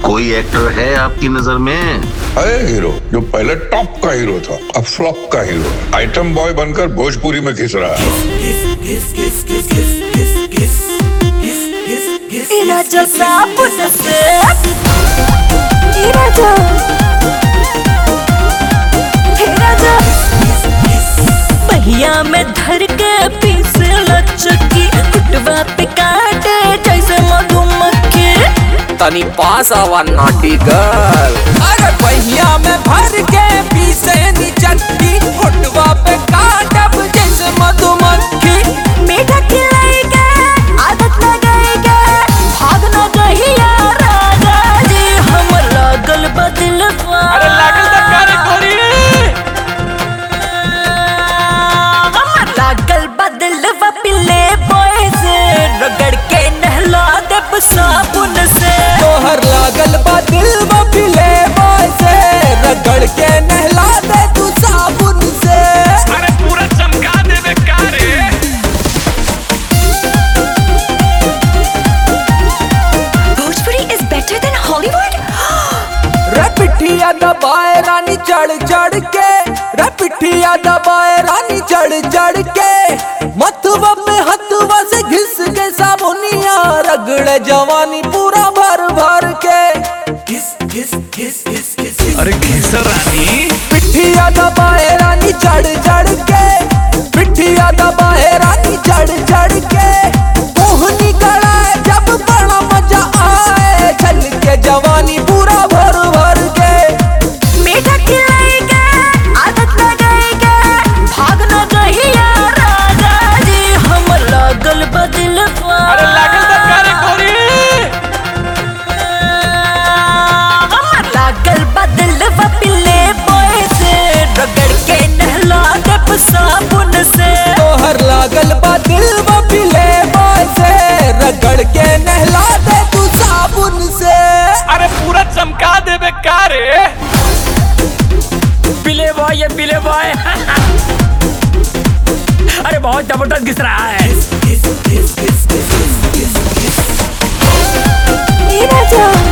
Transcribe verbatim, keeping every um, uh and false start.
कोई एक्टर है आपकी नजर में? है हीरो, जो पहले टॉप का हीरो था, अब फ्लॉप का हीरो, आइटम बॉय बनकर भोजपुरी में घिस रहा है। पहिया में धर के पीसे लचकी, कुटवा पे काटे जैसे मधुमक्खी। तनी पास आवा नॉटी गर्ल। अरे पहिया में भर के पीसे नी चक्की, कुटवा पे काटब जैसे मधुमक्खी। मीठा खिलाएगा, आदत लगाएगा, भाग न गहिया राजा जी। हम लागल बदलवा, अरे लागल त करे गोरी। हम लागल बदलवा पिले बॉय से, रगड़ के नहला देब साबुन से। तोहर लागल बा दिल में पिले बॉय से, रगड़ के नहला दे तू साबुन से। अरे पूरा चमका देबे कारे। Bhojpuri is better than Hollywood? रे पिठिया दबाए रानी चढ़ चढ़ के, रे पिठिया दबाए रानी चढ़ चढ़ के। मथुआ पे हथुआ से घिस के साबुनिया, रगड़े जवानी पूरा भर भर के। घिस घिस घिस घिस घिस अरे घिस रानी। पिठिया दबाए रानी चढ़ चढ़ के, पिठिया दबाए रानी चढ़ चढ़ के। मोहनी कड़ाए जब बड़ा मजा आए, छल के जवानी पूरा भर भर के। मीठा खिलाएगा, आदत लगाएगा, भाग न गहिया राजा जी। हम लागल बदलवा, अरे लागल त करे गोरी। हम लागल बदलवा पिले बॉय से, रगड़ के नहला देब साबुन से। तोहर लागल बा दिल में पिले बॉय से, रगड़ के नहला दे तू साबुन से। अरे पूरा चमका देबे कारे। पिले बॉय, ये पिले बॉय। अरे बहुत जबरदस्त घिस रहा है। राजा